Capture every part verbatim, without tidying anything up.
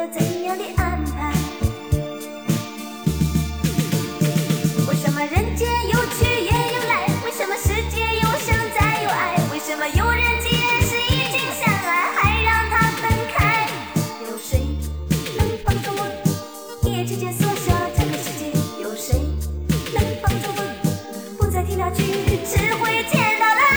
个怎样的安排？为什么人间有去也有来？为什么世界有生再有爱？为什么有人既然是已经相爱，还让他分开？有谁能帮助我一夜之间缩小这个世界？有谁能帮助我不再听到句，只会见到爱？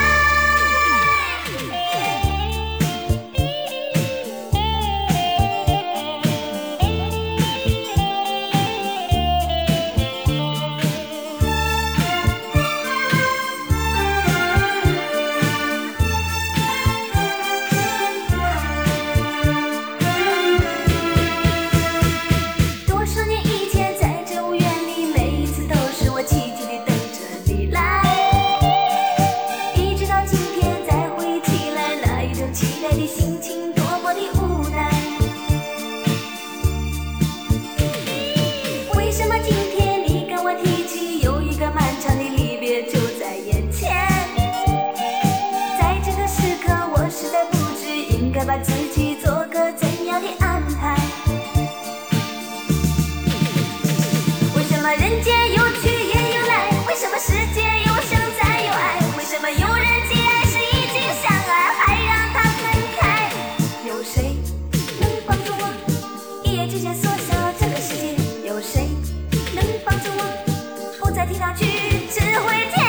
多少年以前，在这屋院里，每一次都是我静静地等着你来。一直到今天，再回忆起来，那一种期待的心情，多么的无奈。为什么今天你跟我提起，有一个漫长的离别就在眼前？在这个时刻，我实在不知应该把自己做个怎样的安排。为什么人间有去也有来？为什么世界有生再有爱？为什么有人既然是已经相爱，还让他分开？有谁能帮助我一夜之间缩小这个世界？有谁能帮助我不再听到句，只会见